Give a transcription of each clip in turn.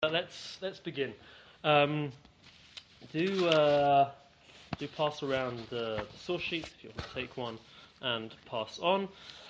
Let's begin. Do pass around the source sheets if you want to take one and pass on.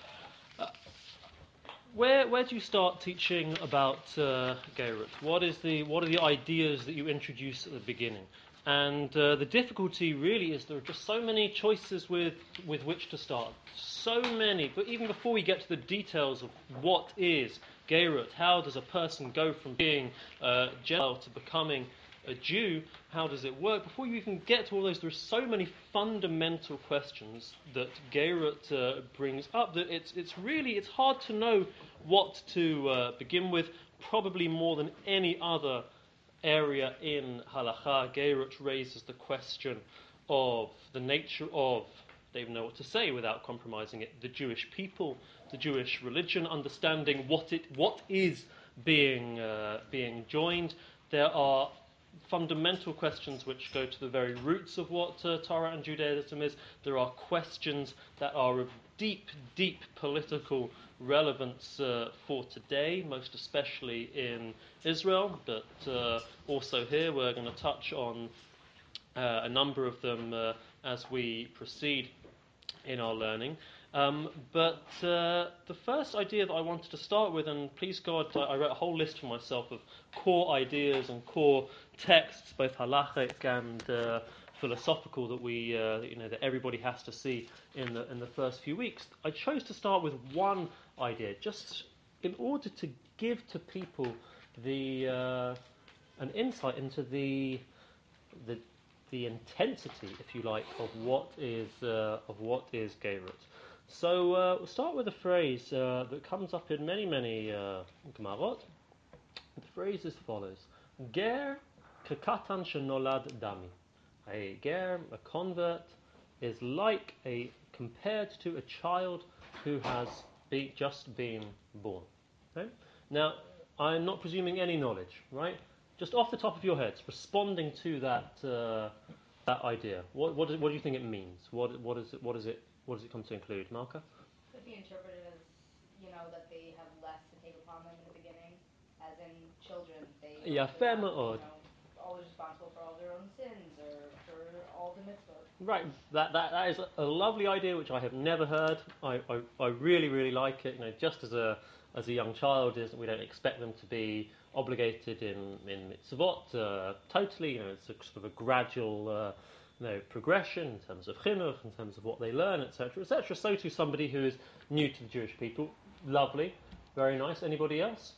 Where do you start teaching about Geirut? What are the ideas that you introduce at the beginning? And the difficulty really is there are just so many choices with which to start. So many. But even before we get to the details of what is Geirut, how does a person go from being Gentile to becoming a Jew? How does it work? Before you even get to all those, there are so many fundamental questions that Geirut brings up that it's hard to know what to begin with. Probably more than any other area in Halacha, Geirut raises the question of the nature of, they even know what to say without compromising it, the Jewish people, the Jewish religion, understanding what is being joined. There are fundamental questions which go to the very roots of what Torah and Judaism is. There are questions that are of deep political relevance for today, most especially in Israel, but also here we're going to touch on a number of them as we proceed in our learning. But the first idea that I wanted to start with, and please God, I wrote a whole list for myself of core ideas and core texts, both halachic and philosophical, that everybody has to see in the first few weeks. I chose to start with one idea, just in order to give to people an insight into the intensity, if you like, of what is Geirut. So we'll start with a phrase that comes up in many Gemarot. The phrase is as follows: Ger kekatan shenolad dami. A ger, a convert, is compared to a child who has just been born. Okay? Now, I'm not presuming any knowledge, right? Just off the top of your heads, responding to that idea. What do you think it means? What does it come to include, Malka? Could be interpreted as, that they have less to take upon them in the beginning, as in children. They're not, always responsible for all their own sins or for all the mitzvot. Right, that is a lovely idea which I have never heard. I really like it. Just as a young child, we don't expect them to be obligated in mitzvot totally. It's a sort of a gradual progression in terms of chinuch, in terms of what they learn, etc., etc. So to somebody who is new to the Jewish people, lovely, very nice. Anybody else?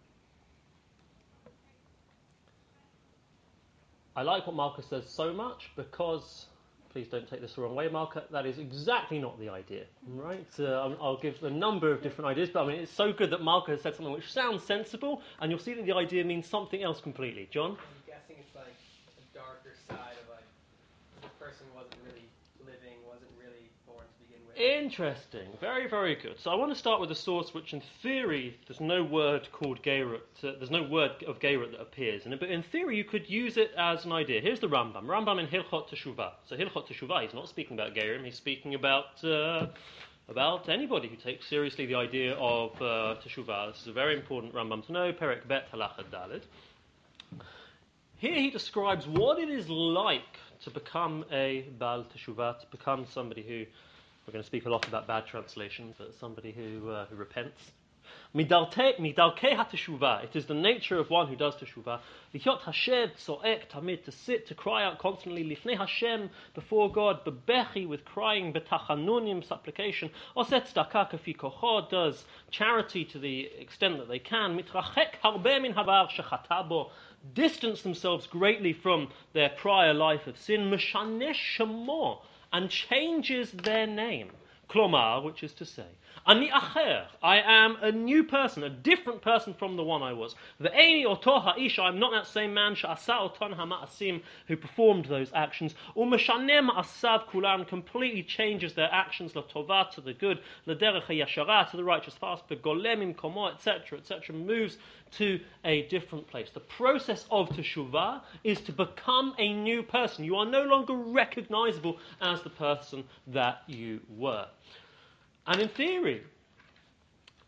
I like what Marcus says so much because, please don't take this the wrong way, Marcus, that is exactly not the idea, right? I'll give a number of different ideas, but it's so good that Marcus has said something which sounds sensible, and you'll see that the idea means something else completely. John? I'm guessing it's like a darker side of the person wasn't really living, wasn't really born to begin with. Interesting. Very, very good. So I want to start with a source which, in theory, there's no word called Geirut. There's no word of Geirut that appears in it, but in theory you could use it as an idea. Here's the Rambam. Rambam in Hilchot Teshuvah. So Hilchot Teshuvah, he's not speaking about Geirut, he's speaking about anybody who takes seriously the idea of Teshuvah. This is a very important Rambam to know. Perek Bet Halachah Daled. Here he describes what it is like to become a Baal Teshuvah, to become somebody who, we're going to speak a lot about bad translation, but somebody who repents. Midalkei ha-teshuvah. It is the nature of one who does teshuvah. Lihyot hashed so'ek tamid, to sit, to cry out constantly. Lifnei Hashem, before God. Bebechi, with crying. Betachanunim, supplication. Oset tzedakah kafi kocho, does charity to the extent that they can. Mitrachek harbe min havar shechata bo, distance themselves greatly from their prior life of sin. Meshaneh shemo, and changes their name. Klomar, which is to say, Ani acher, I am a new person, a different person from the one I was. Ve'eni oto ha'ish, I am not that same man, she'asa oton ha'ma'asim, who performed those actions. U'meshaneh ma'asav kulan, completely changes their actions, l'tova, to the good, l'derech ha'yashara, to the righteous fast, be'golem imkomo, etc., moves to a different place. The process of teshuvah is to become a new person. You are no longer recognizable as the person that you were. And in theory,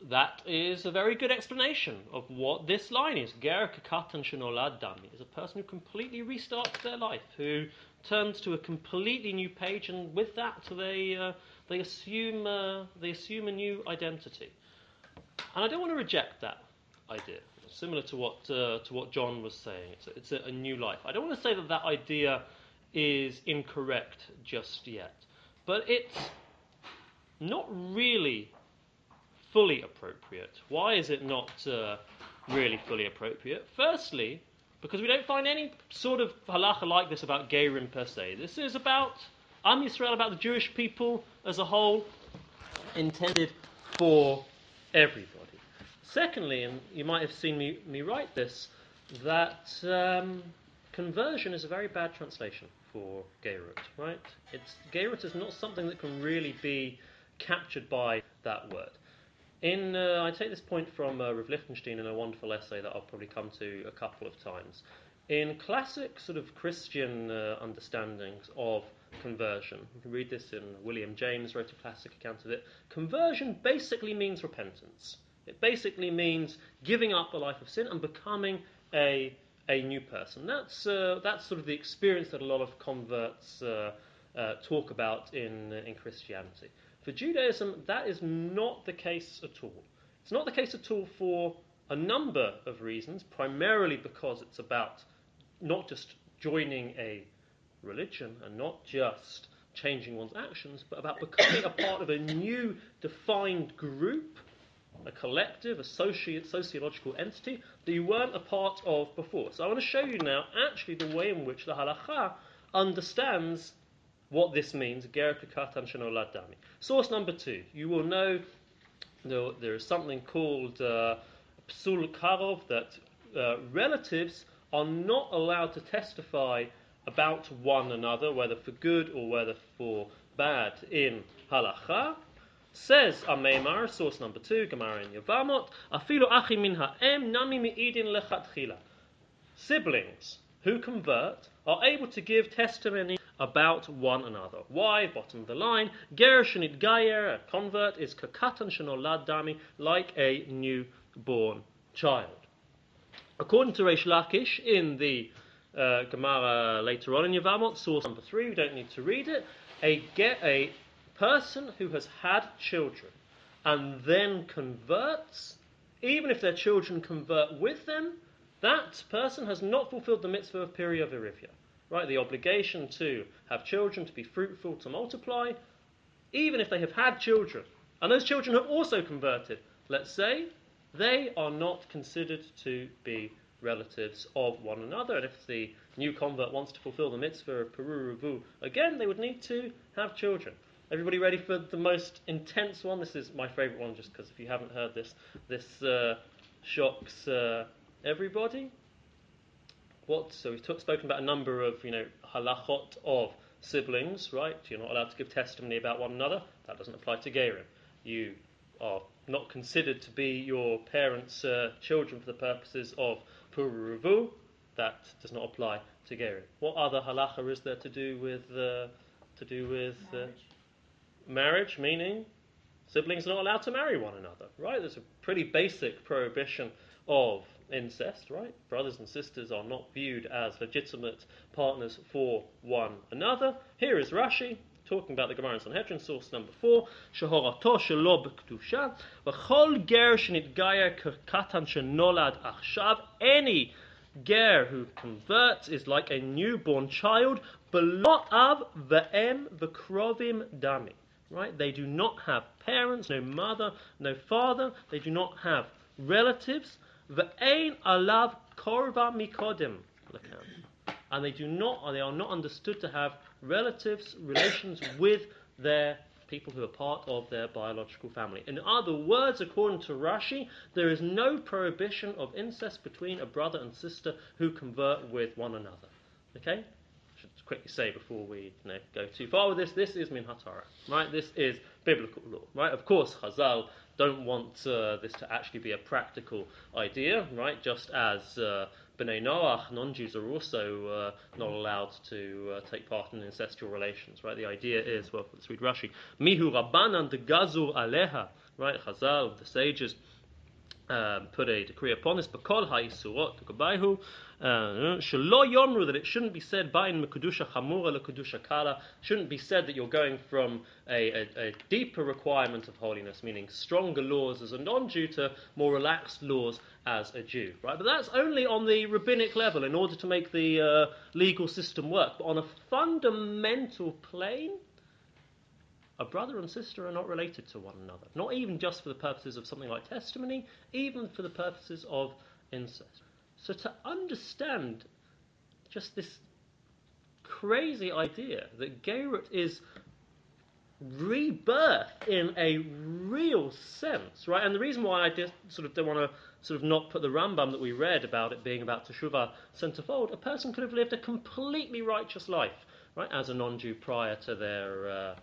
that is a very good explanation of what this line is. Ger katan shenolad dami is a person who completely restarts their life, who turns to a completely new page, and with that they assume a new identity. And I don't want to reject that idea. Similar to what John was saying, it's a new life. I don't want to say that idea is incorrect just yet, but it's not really fully appropriate. Why is it not really fully appropriate? Firstly, because we don't find any sort of halacha like this about Gerim per se. This is about Am Yisrael, about the Jewish people as a whole, intended for everybody. Secondly, and you might have seen me write this, that conversion is a very bad translation for Geirut, right? Geirut is not something that can really be captured by that word. I take this point from Rav Lichtenstein in a wonderful essay that I'll probably come to a couple of times. In classic sort of Christian understandings of conversion, you can read this in William James, wrote a classic account of it. Conversion basically means repentance. It basically means giving up a life of sin and becoming a new person. That's sort of the experience that a lot of converts talk about in Christianity. For Judaism, that is not the case at all. It's not the case at all for a number of reasons, primarily because it's about not just joining a religion and not just changing one's actions, but about becoming a part of a new defined group, a collective, a sociological entity that you weren't a part of before. So I want to show you now actually the way in which the halacha understands what this means, ger katan shenolad dami. Source number 2. You will know there is something called psul karov, that relatives are not allowed to testify about one another, whether for good or whether for bad, in halacha. Says Ameimar, source number 2, Gemara in Yevamot, afilu achim min ha'em nami mi'idin lechatchila. Siblings who convert are able to give testimony about one another. Why? Bottom of the line, ger shenit gayer, a convert, is kakatan shenolad dami, like a newborn child. According to Reish Lakish in the Gemara later on in Yevamot, source number 3, we don't need to read it, a person who has had children and then converts, even if their children convert with them, that person has not fulfilled the mitzvah of Pirya Virivya. Right, the obligation to have children, to be fruitful, to multiply, even if they have had children, and those children have also converted, let's say, they are not considered to be relatives of one another. And if the new convert wants to fulfill the mitzvah of Peru Revu, again, they would need to have children. Everybody ready for the most intense one? This is my favourite one, just because if you haven't heard this shocks everybody. So we've spoken about a number of, halachot of siblings, right? You're not allowed to give testimony about one another. That doesn't apply to Gerim. You are not considered to be your parents' children for the purposes of Puru Revu. That does not apply to Gerim. What other halacha is there to do with marriage? Meaning siblings are not allowed to marry one another, right? There's a pretty basic prohibition of incest, right? Brothers and sisters are not viewed as legitimate partners for one another. Here is Rashi talking about the Gemara in Sanhedrin, source number 4. Shehorato shelo b'kedusha v'chol ger shenitgayer katan shenolad achshav. Any ger who converts is like a newborn child. B'lo av v'em v'krovim dami. Right? They do not have parents, no mother, no father. They do not have relatives. Ve'ein alav korva mikodim, and they are not understood to have relatives, relations with their people who are part of their biological family. In other words, according to Rashi, there is no prohibition of incest between a brother and sister who convert with one another. Okay? I should quickly say before we go too far with this is min haTorah, right? This is biblical law, right? Of course, Chazal don't want this to actually be a practical idea, right? Just as B'nai Noach, non-Jews, are also not allowed to take part in incestual relations, right? The idea is, well, let's read Rashi. Mihu Rabbanan de Gazur Aleha, right? Chazal, the sages, put a decree upon this. B'kol ha'isuot t'gabayhu shelo yomru, that it shouldn't be said ba'in mekudusha chamura lekudusha kala. Shouldn't be said that you're going from a deeper requirement of holiness, meaning stronger laws as a non-Jew, to more relaxed laws as a Jew, right? But that's only on the rabbinic level in order to make the legal system work. But on a fundamental plane, a brother and sister are not related to one another, not even just for the purposes of something like testimony, even for the purposes of incest. So to understand just this crazy idea that Gerut is rebirth in a real sense, right? And the reason why I just sort of don't want to sort of not put the Rambam that we read about it being about Teshuvah centerfold, a person could have lived a completely righteous life, right, as a non-Jew prior to their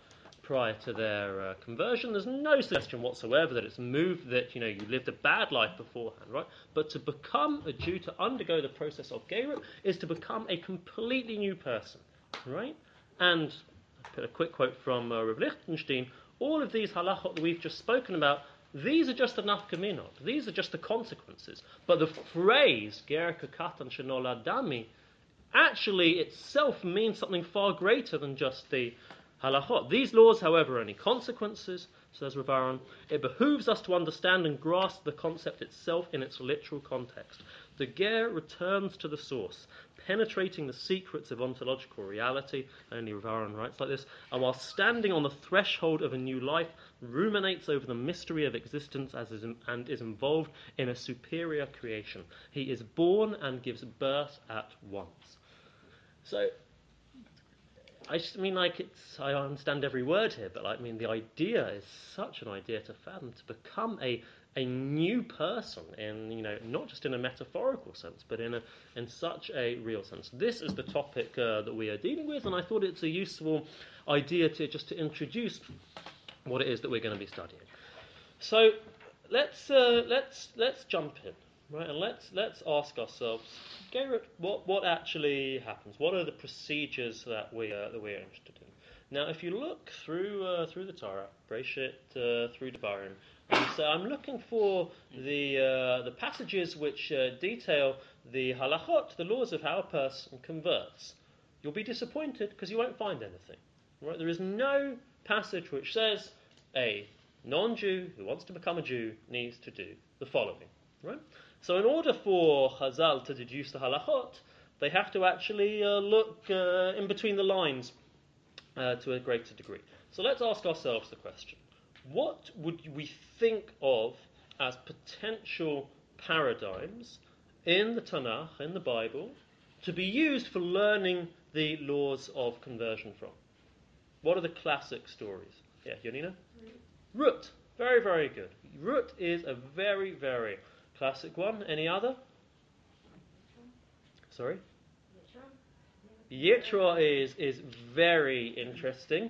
conversion. There's no suggestion whatsoever that it's moved, that you lived a bad life beforehand, right? But to become a Jew, to undergo the process of Gerut, is to become a completely new person, right? And I put a quick quote from Rav Lichtenstein. All of these halachot that we've just spoken about, these are just the nafkaminot. These are just the consequences. But the phrase Ger katan shenolad dami actually itself means something far greater than just the halachot. These laws, however, are only consequences, says Rav Aaron. It behooves us to understand and grasp the concept itself in its literal context. The ger returns to the source, penetrating the secrets of ontological reality, only Rav Aaron writes like this, and while standing on the threshold of a new life, ruminates over the mystery of existence and is involved in a superior creation. He is born and gives birth at once. So, I understand every word here, but the idea is such an idea to fathom, to become a new person in, not just in a metaphorical sense, but in such a real sense. This is the topic that we are dealing with, and I thought it's a useful idea to introduce what it is that we're going to be studying. So let's jump in, right, and let's ask ourselves, Gerut, what actually happens? What are the procedures that we're interested in? Now, if you look through the Torah, Breshit, through Devarim, and so I'm looking for the passages which detail the halachot, the laws of how a person converts. You'll be disappointed because you won't find anything. Right? There is no passage which says a non-Jew who wants to become a Jew needs to do the following. Right? So in order for Chazal to deduce the halachot, they have to actually look in between the lines to a greater degree. So let's ask ourselves the question: what would we think of as potential paradigms in the Tanakh, in the Bible, to be used for learning the laws of conversion from? What are the classic stories? Yeah, Yonina? Ruth. Very, very good. Ruth is a very, very classic one. Any other? Sorry? Yitro is very interesting.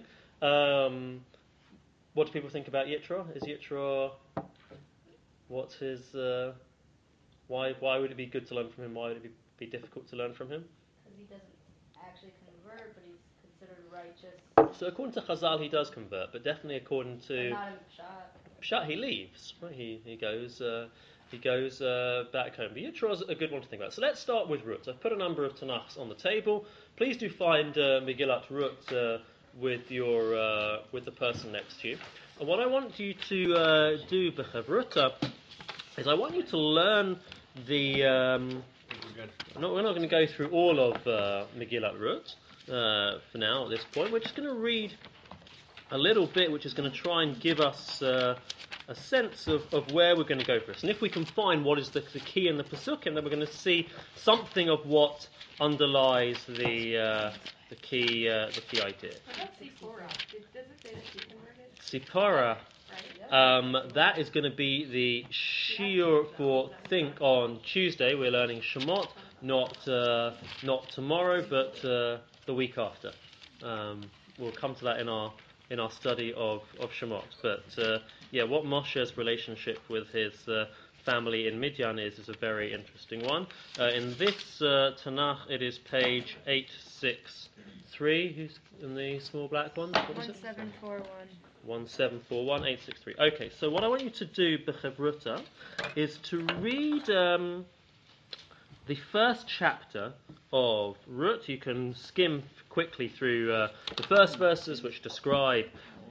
What do people think about Yitro? Is Yitro... What's his... Why would it be good to learn from him? Why would it be difficult to learn from him? Because he doesn't actually convert, but he's considered righteous. So according to Chazal, he does convert, but definitely according to... But not in Pshat. Pshat, he leaves. Right? He goes back home. But Yitro is a good one to think about. So let's start with Ruth. I've put a number of Tanakhs on the table. Please do find Megillat Ruth with the person next to you. And what I want you to do, B'chavruta, is I want you to learn the... we're not going to go through all of Megillat Ruth for now at this point. We're just going to read a little bit, which is going to try and give us a sense of where we're going to go for this. And if we can find what is the key in the Pesukim, then we're going to see something of what underlies the key idea. What about Sipporah? Does it say that she converted? Sipporah. Right. That is going to be the shiur for Think on Tuesday. We're learning Shemot, not tomorrow, but the week after. We'll come to that in our study of Shemot. But what Moshe's relationship with his family in Midian is a very interesting one. In this Tanakh, it is page 863. Who's in the small black one? What is it? 1741. 1741, 863. Okay, so what I want you to do, Bechevruta, is to read the first chapter of Ruth. You can skim quickly through the first verses, which describe.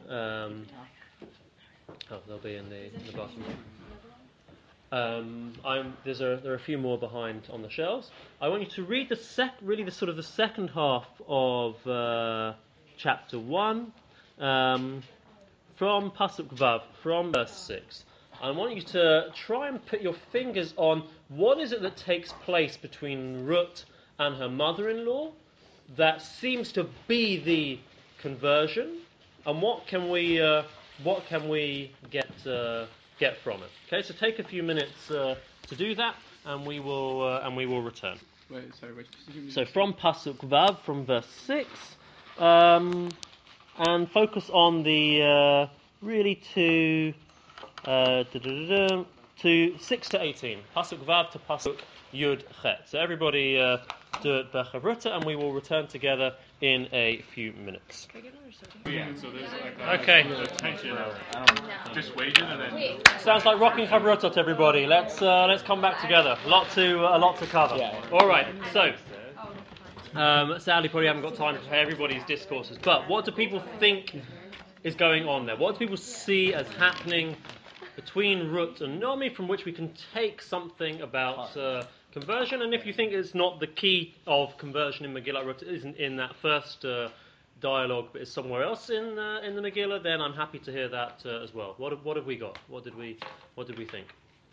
They'll be in the bottom. There are a few more behind on the shelves. I want you to read the second half of chapter 1, from Pasuk Vav, from verse 6. I want you to try and put your fingers on what is it that takes place between Ruth and her mother-in-law that seems to be the conversion, and what can we get from it? Okay, so take a few minutes to do that, and we will return. Wait, sorry, which So from Pasuk Vav, from verse 6, and focus on the really to 6 to 18. Pasuk Vav to Pasuk Yud Chet. So everybody do it Bechevruta, and we will return together in a few minutes. Yeah, so there's like Okay. a tension of dissuasion and then... Sounds like rocking Chavrutot, everybody. Let's come back together. A lot to cover. All right. So sadly, probably haven't got time to hear everybody's discourses. But what do people think is going on there? What do people see as happening between Ruth and Naomi, from which we can take something about conversion? And if you think it's not the key of conversion in Megillah Ruth, isn't in that first dialogue, but is somewhere else in the Megillah, then I'm happy to hear that as well. What have we got? What did we think?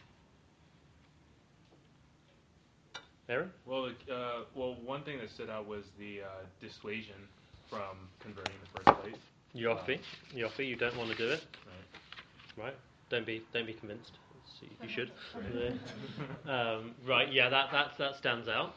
Aaron? Well, one thing that stood out was the dissuasion from converting in the first place. Yofi, you don't want to do it, right? Don't be convinced. You should. Right? Yeah, that stands out.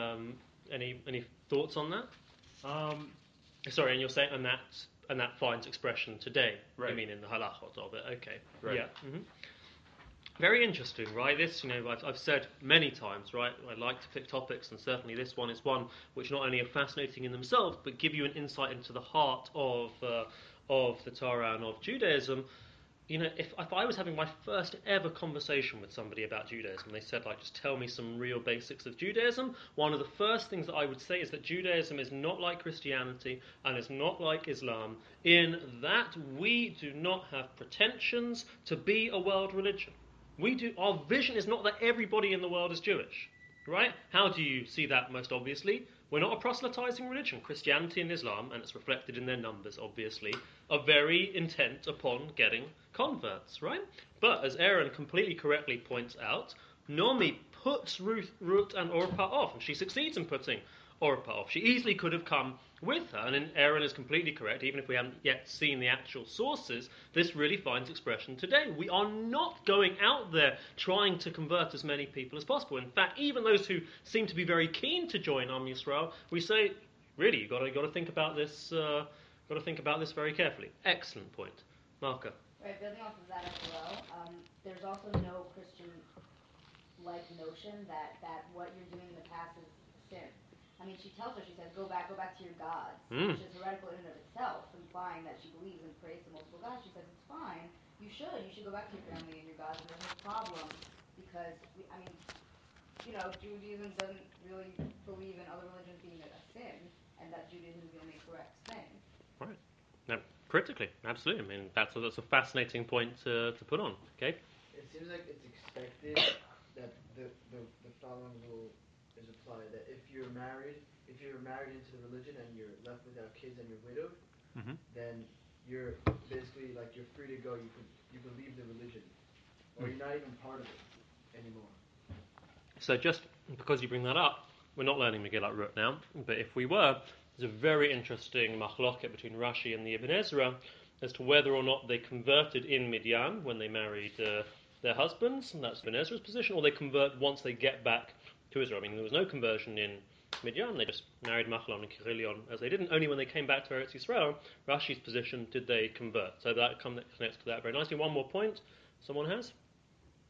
Any thoughts on that? Sorry, and you're saying and that finds expression today. Right. I mean, in the halachot of it. Okay. Right. Yeah. Mm-hmm. Very interesting, right? This, I've said many times, right? I like to pick topics, and certainly this one is one which not only are fascinating in themselves, but give you an insight into the heart of the Torah and of Judaism. If I was having my first ever conversation with somebody about Judaism, they said, just tell me some real basics of Judaism, one of the first things that I would say is that Judaism is not like Christianity and is not like Islam, in that we do not have pretensions to be a world religion. Our vision is not that everybody in the world is Jewish, right? How do you see that most obviously? We're not a proselytizing religion. Christianity and Islam, and it's reflected in their numbers, obviously, are very intent upon getting converts, right? But as Aaron completely correctly points out, Naomi puts Ruth and Orpah off, and she succeeds in putting Orpah off. She easily could have come with her, and Aaron is completely correct. Even if we haven't yet seen the actual sources, this really finds expression today. We are not going out there trying to convert as many people as possible. In fact, even those who seem to be very keen to join Am Yisrael, we say, really, you've got to think about this. Got to think about this very carefully. Excellent point, Marka. Right, building off of that as well. There's also no Christian-like notion that what you're doing in the past is sin. I mean, she tells her, she says, go back to your gods, which is heretical in and of itself, implying that she believes and prays to multiple gods. She says, it's fine, you should go back to your family and your gods, and there's no problem, because, Judaism doesn't really believe in other religions being a sin, and that Judaism is the only correct thing. Right. No, critically, absolutely. I mean, that's a fascinating point to put on, okay? It seems like it's expected that the following rule is applied, that if you're married into the religion and you're left without kids and you're widowed, then you're basically you're free to go. You can leave the religion, or you're not even part of it anymore. So just because you bring that up, we're not learning Megillat Ruth now, but if we were, there's a very interesting machloket between Rashi and the Ibn Ezra as to whether or not they converted in Midian when they married their husbands, and that's Ibn Ezra's position, or they convert once they get back to Israel. I mean, there was no conversion in Midian, they just married Machlon and Kirilion as they didn't. Only when they came back to Eretz Yisrael, Rashi's position, did they convert. So that connects to that very nicely. One more point someone has?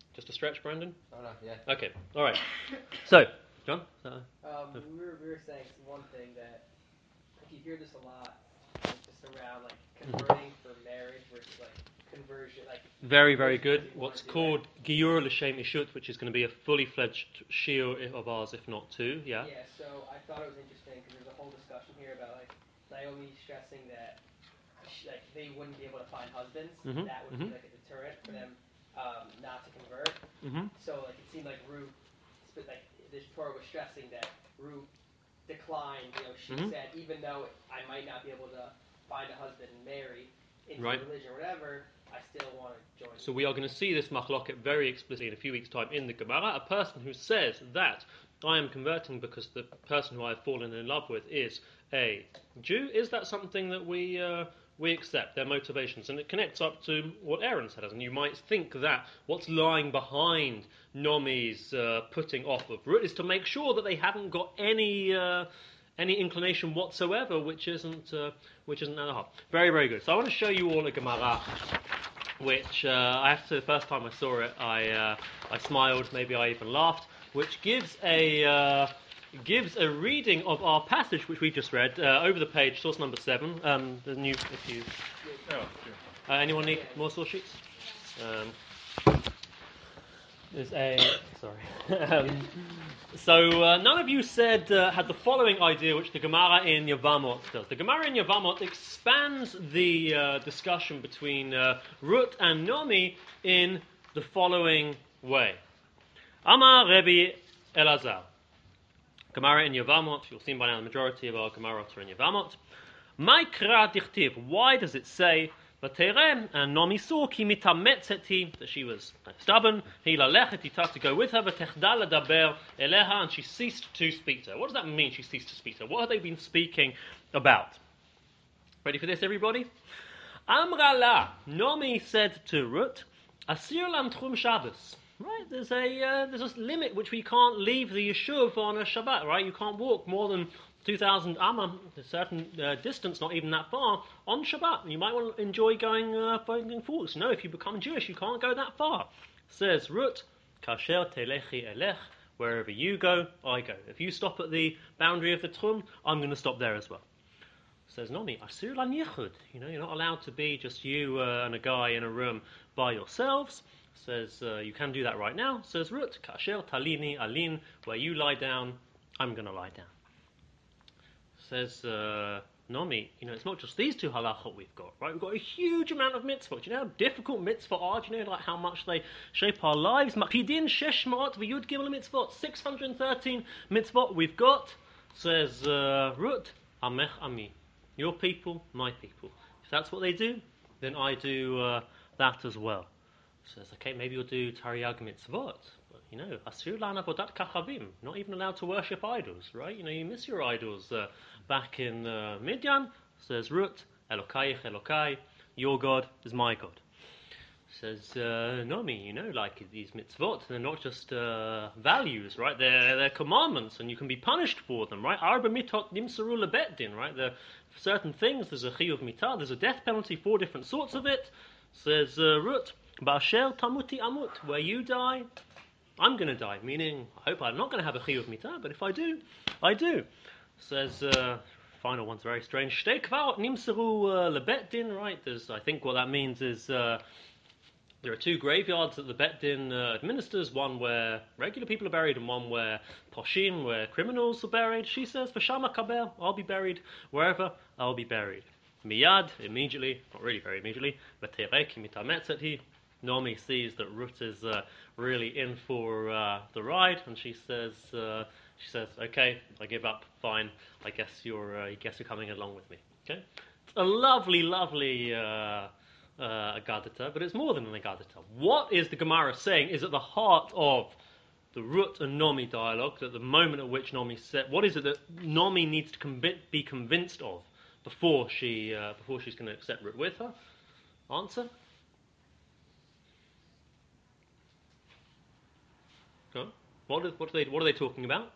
Just a stretch, Brandon? Oh, no, yeah. Okay, all right. So, John? We were saying one thing that, like, you hear this a lot, like, just around, like, converting for marriage versus, like, conversion, like... Very, very good. What's called Giyur L'Shem Ishut, which is going to be a fully fledged shiur of ours, if not two, yeah? Yeah, so I thought it was interesting, because there's a whole discussion here about, like, Naomi stressing that, like, they wouldn't be able to find husbands. That would be, like, a deterrent for them not to convert. So, like, it seemed like Ruth, like, this Torah was stressing that Ruth declined, she said, even though I might not be able to find a husband and marry into religion or whatever, I still want to join. So we are going to see this machloket very explicitly in a few weeks' time in the Gemara. A person who says that I am converting because the person who I have fallen in love with is a Jew, is that something that we accept, their motivations? And it connects up to what Aaron said. And you might think that what's lying behind Nomi's putting off of Ruth is to make sure that they haven't got any inclination whatsoever, which isn't at the heart. Very, very good. So I want to show you all a Gemara, which I have to say, the first time I saw it, I smiled, maybe I even laughed, which gives a reading of our passage which we just read over the page, source number 7. The new, if you. Oh, sure. Anyone need more source sheets? There's a sorry. So none of you said had the following idea, which the Gemara in Yevamot does. The Gemara in Yevamot expands the discussion between Ruth and Nomi in the following way. Amar Rebbe Elazar. Gemara in Yevamot. You'll see by now the majority of our Gemarot are in Yevamot. My kra dichtiv. Why does it say? V'terem, and Nomi saw ki mitametzet that she was stubborn. He lalechet ita to go with her. V'techda ladaber eleha, and she ceased to speak to her. What does that mean? She ceased to speak to her. What have they been speaking about? Ready for this, everybody? Amra la. Nomi said to Ruth, Asir lam tchum Shabbos. Right, there's a limit which we can't leave the yeshuv on a Shabbat. Right, you can't walk more than 2,000 amma, a certain distance, not even that far, on Shabbat. You might want to enjoy going forwards. No, if you become Jewish, you can't go that far. Says Ruth, Kasher telechi elech, wherever you go, I go. If you stop at the boundary of the Tchum, I'm going to stop there as well. Says Nomi, Asur lan yichud. You're not allowed to be just you and a guy in a room by yourselves. Says you can do that right now. Says Ruth, Kasher talini alin, where you lie down, I'm going to lie down. Says Nomi, it's not just these two halachot we've got, right? We've got a huge amount of mitzvot. Do you know how difficult mitzvot are? Do you know like how much they shape our lives? Makpidin shesh ma'ot v'yud gimel mitzvot, 613 mitzvot we've got. Says Ruth, amech ami, your people, my people. If that's what they do, then I do that as well. Says, okay, maybe you'll do Tariag mitzvot. Asur lan avodat kachavim, not even allowed to worship idols, right? You miss your idols back in Midian. Says Ruth, Elokayich Elokai, your God is my God. Says Nomi, like these mitzvot, they're not just values, right? They're commandments, and you can be punished for them, right? Arba mitot nimsaru lebet din, right? There are certain things. There's a chiyuv mitah. There's a death penalty, 4 different sorts of it. Says Ruth, Ba'asher tamuti amut, where you die, I'm going to die, meaning I hope I'm not going to have a chiyuv mitah, but if I do, I do. Says, final one's very strange. Shtei kvarot nimseru lebet din, right? I think what that means is there are 2 graveyards that the Bet Din administers, one where regular people are buried and one where poshim, where criminals are buried. She says, V'shama kaber, I'll be buried wherever I'll be buried. Miyad, immediately, not really very immediately, v'tereh ki mitametzet. Nomi sees that Ruth is really in for the ride, and she says, okay, I give up, fine. I guess you're coming along with me. Okay, it's a lovely, lovely Agadita, but it's more than an Agadita. What is the Gemara saying is at the heart of the Ruth and Nomi dialogue. At the moment at which Nomi said, what is it that Nomi needs to be convinced of before she's going to accept Ruth with her? Answer. What are they talking about?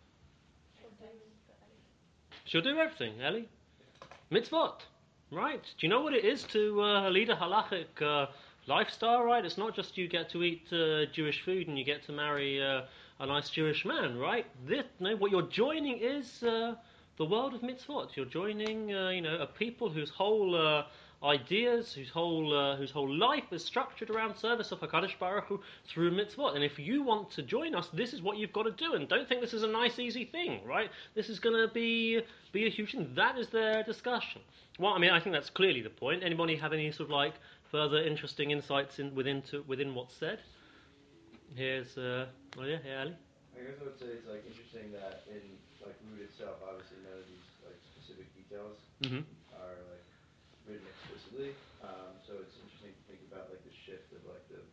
She'll do everything, Ellie. Mitzvot, right? Do you know what it is to lead a halachic lifestyle, right? It's not just you get to eat Jewish food and you get to marry a nice Jewish man, right? What you're joining is the world of mitzvot. You're joining, a people whose whole ideas, whose whole life is structured around service of HaKadosh Baruch Hu through mitzvot. And if you want to join us, this is what you've got to do. And don't think this is a nice, easy thing, right? This is going to be a huge thing. That is their discussion. Well, I think that's clearly the point. Anybody have any sort of further interesting insights within what's said? Here's, here, Ali. I guess I would say it's interesting that in Root itself, obviously none of these specific details are written explicitly. So it's interesting to think about the shift of a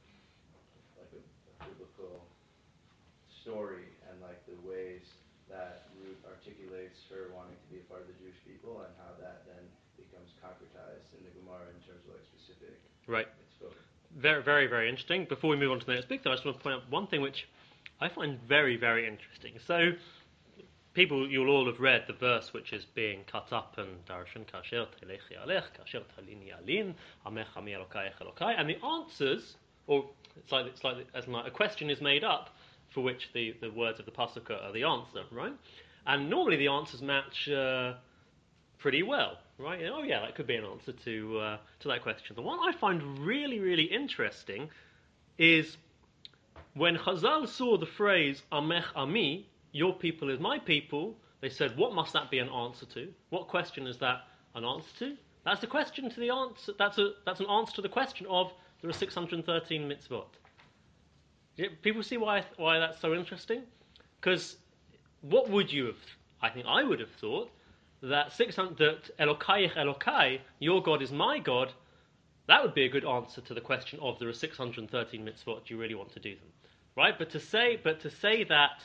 biblical story and the ways that Ruth articulates her wanting to be a part of the Jewish people and how that then becomes concretized in the Gemara in terms of specific mitzvot. Very, very, very interesting. Before we move on to the next big, though, I just want to point out one thing which I find very, very interesting. So, you'll all have read the verse which is being cut up and Darshan Kasher Telechi Alech, Kasher Talini Alin, Amech Ami Elokai Elokai, and the answers, or it's like a question is made up for which the words of the pasuk are the answer, right? And normally the answers match pretty well, right? Oh yeah, that could be an answer to that question. The one I find really, really interesting is when Chazal saw the phrase Amech Ami, your people is my people, they said, what must that be an answer to? What question is that an answer to? That's the question to the answer. That's an answer to the question of there are 613 mitzvot. People see why that's so interesting? Because what would you have? I think I would have thought that Elokai Elokai, your God is my God. That would be a good answer to the question of there are 613 mitzvot. Do you really want to do them, right? But to say that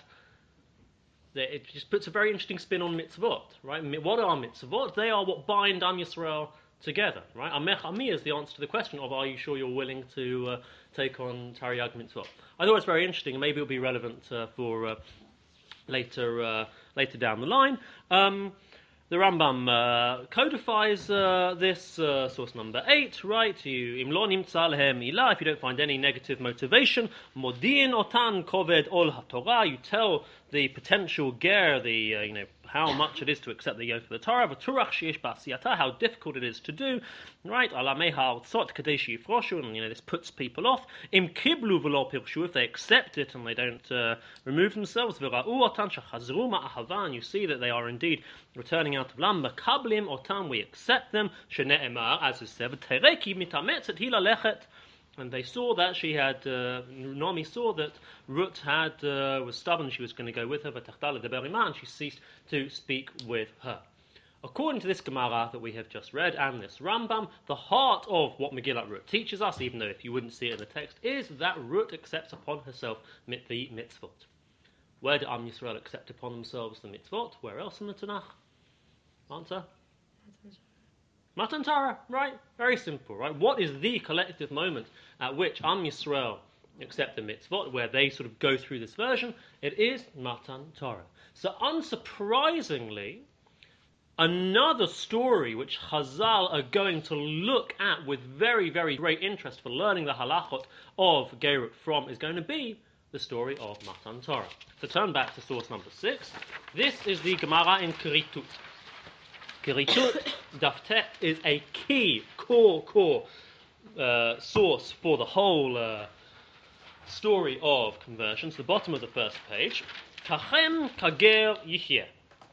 it just puts a very interesting spin on mitzvot, right? What are mitzvot? They are what bind Am Yisrael together, right? Amech Ami is the answer to the question of are you sure you're willing to take on Tariag mitzvot? I thought it was very interesting, and maybe it'll be relevant for later down the line. The Rambam codifies this, source number 8, right? Im lo nimtza lehem ilah, if you don't find any negative motivation, modin otan koved ol haTorah, you tell the potential ger, how much it is to accept the yoke of the Torah, v'turach sheish ba'asiyata, how difficult it is to do, right? Alamei ha'artzot kadei she'yifroshu, and this puts people off. Im kiblu v'lo pirshu, if they accept it and they don't remove themselves, v'ra'u otan shechazru ma'ahava, and you see that they are indeed returning out of Lam, makablim otan, we accept them, shene'emar, as is said, v'tereki mitametzet hi lalechet. And they saw that Naomi saw that Ruth was stubborn, she was going to go with her, but and she ceased to speak with her. According to this Gemara that we have just read, and this Rambam, the heart of what Megillat Ruth teaches us, even though if you wouldn't see it in the text, is that Ruth accepts upon herself the mitzvot. Where do Am Yisrael accept upon themselves the mitzvot? Where else in the Tanakh? Answer? Matan Torah, right? Very simple, right? What is the collective moment at which Am Yisrael accept the mitzvot, where they sort of go through this version? It is Matan Torah. So unsurprisingly, another story which Chazal are going to look at with very, very great interest for learning the halachot of Gerut from is going to be the story of Matan Torah. So turn back to source number 6. This is the Gemara in Keritut. Keritut Daftet is a key, core source for the whole story of conversions. The bottom of the first page. Kachem kager yichye.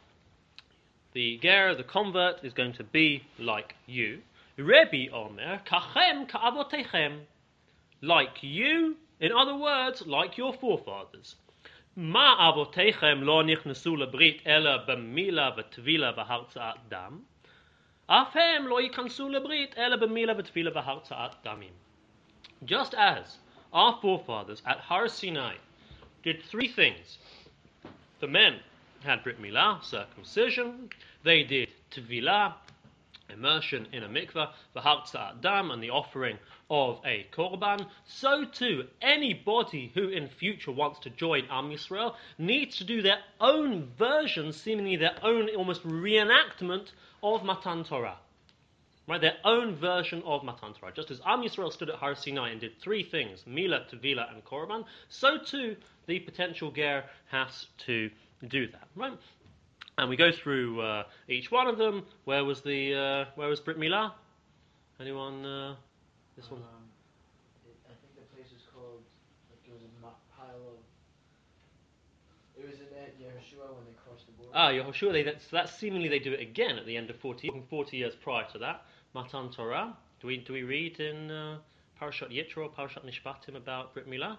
The ger, the convert, is going to be like you. Rebbe Omer, kachem ka'avotechem. Like you, in other words, like your forefathers. Ma avotechem lo nichnasu lebrit ela b'mila v'tvila v'hartza'at dam. Afhem lo yikansu lebrit ela b'mila v'tvila v'hartza'at damim. Just as our forefathers at Har Sinai did 3 things. The men had Brit Milah, circumcision. They did Tvilah, immersion in a mikveh, v'hartza'at dam, and the offering of a korban. So too, anybody who in future wants to join Am Yisrael needs to do their own version, seemingly their own almost reenactment of Matan Torah. Right, their own version of Matan Torah. Just as Am Yisrael stood at Har Sinai and did three things, Mila, Tevilah, and Korban, so too the potential ger has to do that. Right, and we go through each one of them. Where was Brit Milah? Anyone? This one. I think the place is called. Like it was a pile of. It was in Yehoshua when they crossed the border. Yehoshua. That's seemingly they do it again at the end of 40 years prior to that. Matan Torah. Do we read in Parashat Yitro or Parashat Mishpatim about Brit Milah?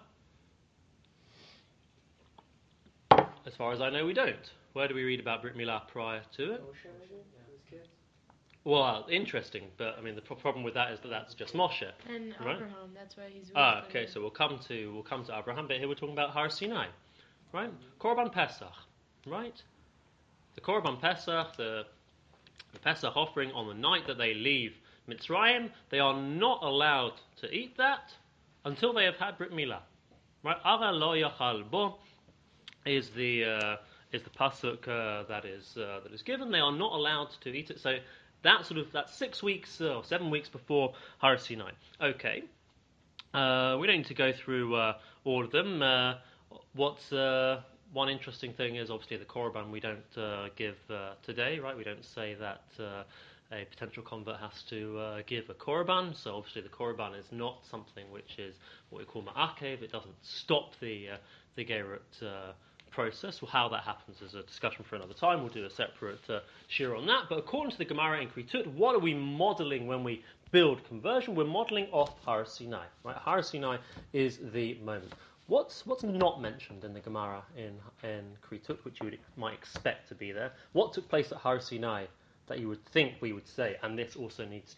As far as I know, we don't. Where do we read about Brit Milah prior to it? Moshe, maybe? His kids? Well, interesting, but I mean the problem with that is that that's just Moshe. And right? Abraham, that's why he's. Okay, so we'll come to Abraham, but here we're talking about Har Sinai, right? Korban Pesach, right? The Korban Pesach, the Pesach offering on the night that they leave Mitzrayim, they are not allowed to eat that until they have had Brit Milah, right? Ara lo yachal bo is the pasuk that is given. They are not allowed to eat it. So that's 6 weeks or 7 weeks before Har Sinai. Okay, we don't need to go through all of them. What's one interesting thing is obviously the korban we don't give today, right? We don't say that a potential convert has to give a korban. So obviously the korban is not something which is what we call ma'akev. It doesn't stop the gerut process. Well, how that happens is a discussion for another time. We'll do a separate shir on that. But according to the Gemara in Kritut, what are we modeling when we build conversion? We're modeling off Har Sinai. Right? Har Sinai is the moment. What's not mentioned in the Gemara in Kritut, which you might expect to be there? What took place at Har Sinai that you would think we would say, and this also needs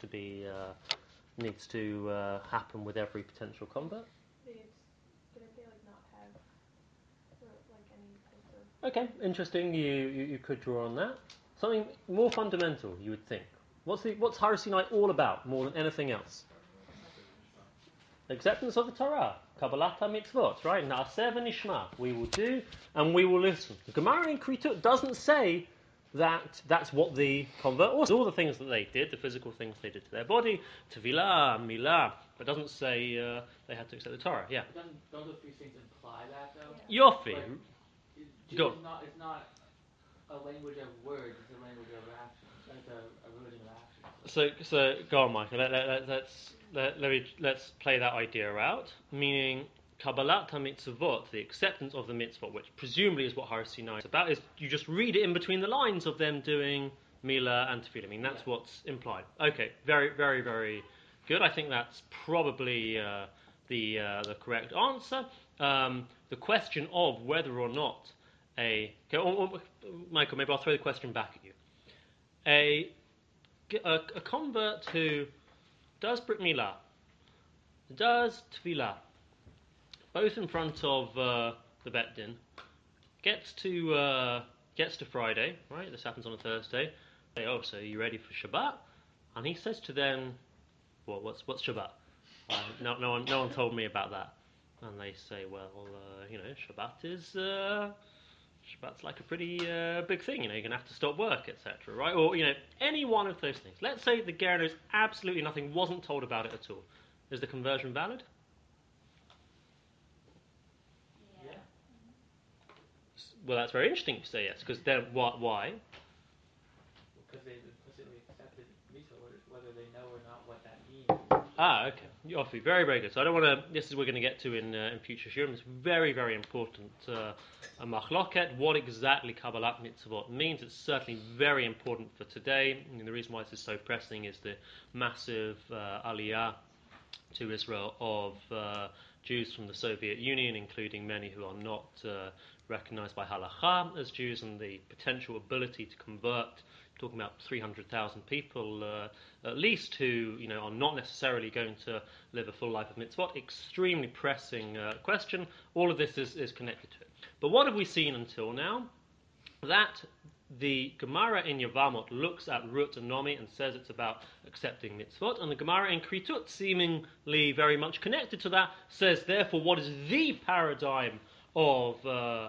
to happen with every potential convert? Okay, interesting. You could draw on that. Something more fundamental, you would think. What's Har Sinai all about, more than anything else? Acceptance of the Torah, Kabbalat HaMitzvot, right? Na'aseh v'nishma. We will do and we will listen. The Gemara in Kritut doesn't say that that's what the convert, also all the things that they did, the physical things they did to their body, Tevilah, Milah, but it doesn't say they had to accept the Torah. Yeah. Don't those three things imply that though? Yofi. Go. It's not a language of words, it's a language of action. It's a religion of action. So go on, Michael. Let's play that idea out. Meaning, Kabbalat HaMitzvot, the acceptance of the mitzvot, which presumably is what Har Sinai is about, is you just read it in between the lines of them doing Milah and Tefillah. I mean, that's what's implied. Okay, very, very, very good. I think that's probably the correct answer. The question of whether or not Michael, maybe I'll throw the question back at you. A convert who does Brit Milah, does Tefillah, both in front of the Bet Din, gets to Friday, right? This happens on a Thursday. Say, oh, so are you ready for Shabbat? And he says to them, well, what's Shabbat? No one told me about that. And they say, well, Shabbat is Shabbat's like a pretty big thing. You're going to have to stop work, etc. Right? Or any one of those things. Let's say the ger knows absolutely nothing, wasn't told about it at all. Is the conversion valid? Yeah. Well, that's very interesting to say yes, because then why? Because they've implicitly accepted mitzvah, whether they know or not what that means. Okay. Yofi, very, very good. So I don't want to. This is what we're going to get to in future shiurim. It's very, very important. A machloket, what exactly Kabbalat Mitzvot means. It's certainly very important for today. And the reason why this is so pressing is the massive aliyah to Israel of Jews from the Soviet Union, including many who are not recognized by halakha as Jews, and the potential ability to convert. Talking about 300,000 people, at least, who are not necessarily going to live a full life of mitzvot. Extremely pressing question. All of this is connected to it. But what have we seen until now? That the Gemara in Yevamot looks at Rut and Nomi and says it's about accepting mitzvot, and the Gemara in Kritut, seemingly very much connected to that, says therefore what is the paradigm of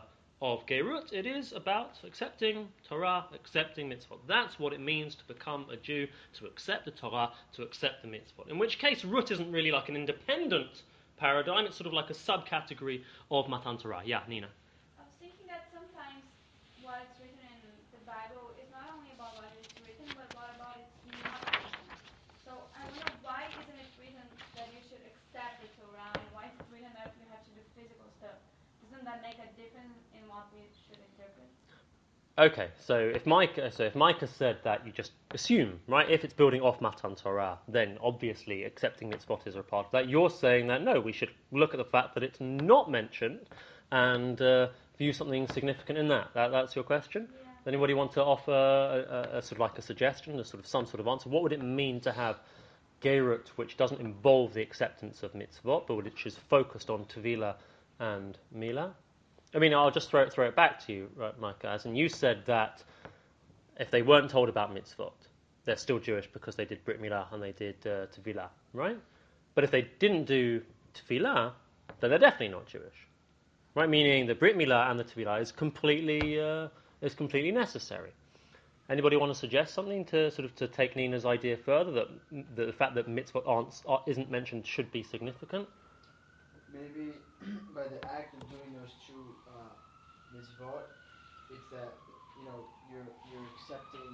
of Geirut. It is about accepting Torah, accepting mitzvot. That's what it means to become a Jew, to accept the Torah, to accept the mitzvot. In which case, Rut isn't really like an independent paradigm. It's sort of like a subcategory of Matan Torah. Yeah, Nina. I was thinking that sometimes what is written in the Bible is not only about what is written, but what about it's not written. So I wonder, why isn't it written that you should accept the Torah, and why is it written that you have to do physical stuff? Doesn't that make a difference in what we should interpret? Okay, so if Micah said that, you just assume, right? If it's building off Matan Torah, then obviously accepting mitzvot is a part of that. You're saying that no, we should look at the fact that it's not mentioned and view something significant in that. That's your question? Yeah. Anybody want to offer a sort of like a suggestion, some sort of answer? What would it mean to have Geirut, which doesn't involve the acceptance of mitzvot, but which is focused on Tevilah and Milah? I mean, I'll just throw it back to you, right, Micah. As in, you said that if they weren't told about mitzvot, they're still Jewish because they did Brit Milah and they did Tevilah, right? But if they didn't do Tevilah, then they're definitely not Jewish, right? Meaning the Brit Milah and the Tevilah is completely necessary. Anybody want to suggest something to take Nina's idea further, that the fact that mitzvot isn't mentioned should be significant? Maybe by the act of doing those two mitzvot, it's that you're accepting.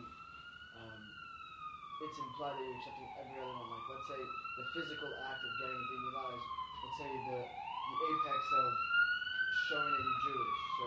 It's implied that you're accepting every other one. Like, let's say the physical act of getting a brit milah is, let's say, the apex of showing that you're Jewish. So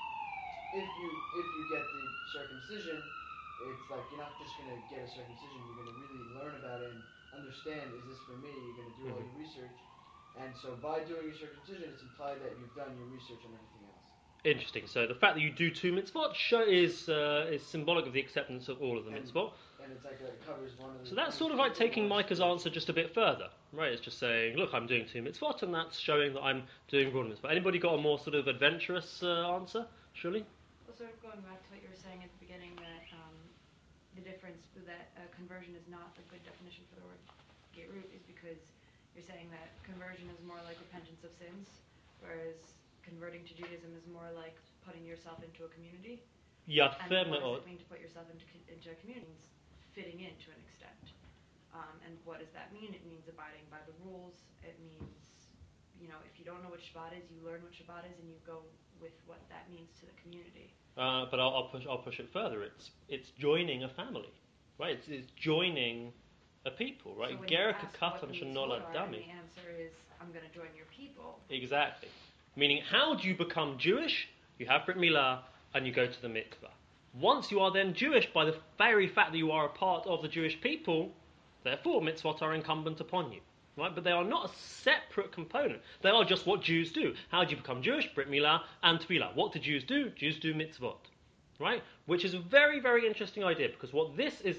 if you get the circumcision, it's like you're not just gonna get a circumcision. You're gonna really learn about it and understand, is this for me? You're gonna do all your research. And so by doing your circumcision, it's implied that you've done your research on everything else. Interesting. So the fact that you do two mitzvot is symbolic of the acceptance of all of the mitzvot. And it's like it covers one of the... So that's sort of like taking Micah's answer just a bit further, right? It's just saying, look, I'm doing two mitzvot, and that's showing that I'm doing broader mitzvot. Anybody got a more sort of adventurous answer, surely? Well, sort of going back to what you were saying at the beginning, that the difference that conversion is not a good definition for the word Geirut is because you're saying that conversion is more like repentance of sins, whereas converting to Judaism is more like putting yourself into a community. And what does it mean to put yourself into a community? It means fitting in to an extent. And what does that mean? It means abiding by the rules. It means, if you don't know what Shabbat is, you learn what Shabbat is, and you go with what that means to the community. But I'll push it further. It's joining a family, right? It's joining a people, right? So when you ask what the mitzvot are, and the answer is, I'm going to join your people. Exactly. Meaning, how do you become Jewish? You have Brit Milah and you go to the mikvah. Once you are then Jewish, by the very fact that you are a part of the Jewish people, therefore mitzvot are incumbent upon you. Right? But they are not a separate component. They are just what Jews do. How do you become Jewish? Brit Milah and Tevilah. What do Jews do? Jews do mitzvot. Right? Which is a very, very interesting idea, because what this is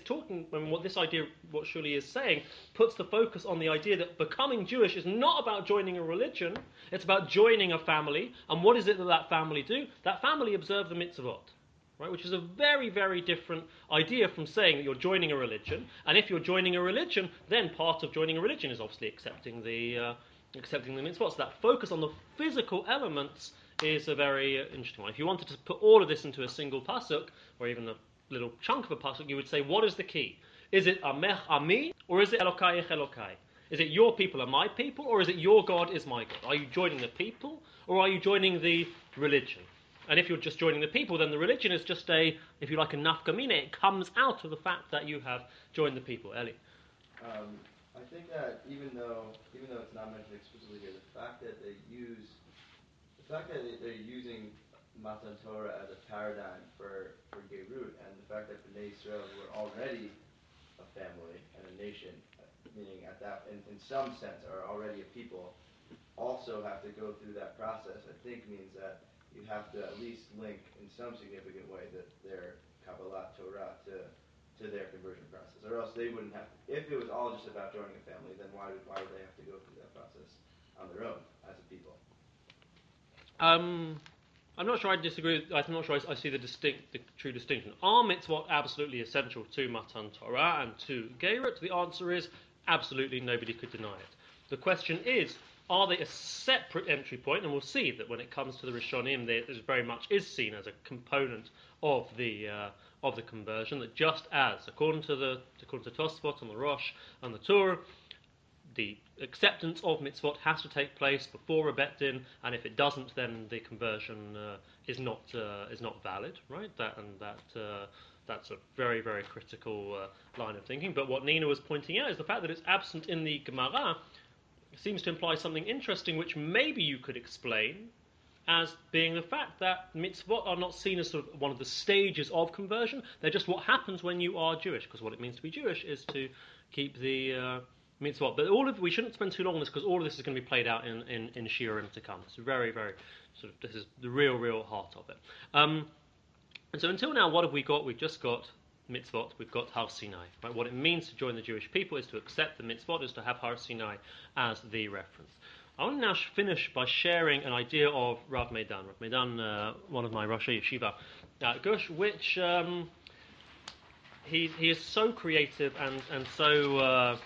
what Shuli is saying, puts the focus on the idea that becoming Jewish is not about joining a religion, it's about joining a family. And what is it that family do? That family observe the mitzvot. Right? Which is a very, very different idea from saying that you're joining a religion. And if you're joining a religion, then part of joining a religion is obviously accepting the mitzvot. So that focus on the physical elements is a very interesting one. If you wanted to put all of this into a single pasuk, or even a little chunk of a pasuk, you would say, what is the key? Is it Amech Ami, or is it Elokayich Elokai? Is it your people are my people, or is it your God is my God? Are you joining the people, or are you joining the religion? And if you're just joining the people, then the religion is just a nafkamina. It comes out of the fact that you have joined the people. Eli? I think that even though it's not mentioned explicitly here, the fact that they're using Matan Torah as a paradigm for Geirut, and the fact that Bnei Israel, who are already a family and a nation, meaning in some sense are already a people, also have to go through that process, I think means that you have to at least link in some significant way that their Kabbalat Torah to their conversion process, or else they wouldn't have to. If it was all just about joining a family, then why would they have to go through that process on their own as a people? I'm not sure I disagree. I'm not sure I see the true distinction. Are mitzvot absolutely essential to Matan Torah and to Geirut? The answer is absolutely. Nobody could deny it. The question is, Are they a separate entry point? And we'll see that when it comes to the Rishonim, this very much is seen as a component of the conversion. That just as, according to Tosfot and the Rosh and the Torah, the acceptance of mitzvot has to take place before a bet din, and if it doesn't, then the conversion is not valid, right? That's a very, very critical line of thinking. But what Nina was pointing out is the fact that it's absent in the Gemara seems to imply something interesting, which maybe you could explain as being the fact that mitzvot are not seen as sort of one of the stages of conversion. They're just what happens when you are Jewish, because what it means to be Jewish is to keep the mitzvot. But we shouldn't spend too long on this, because all of this is going to be played out in Shiurim to come. It's very, very this is the real heart of it. And so until now, what have we got? We've just got mitzvot, we've got Har Sinai. Right? What it means to join the Jewish people is to accept the mitzvot, is to have Har Sinai as the reference. I want to now finish by sharing an idea of Rav Meidan. Rav Meidan, one of my Rosh Yeshiva at Gush, which he is so creative and so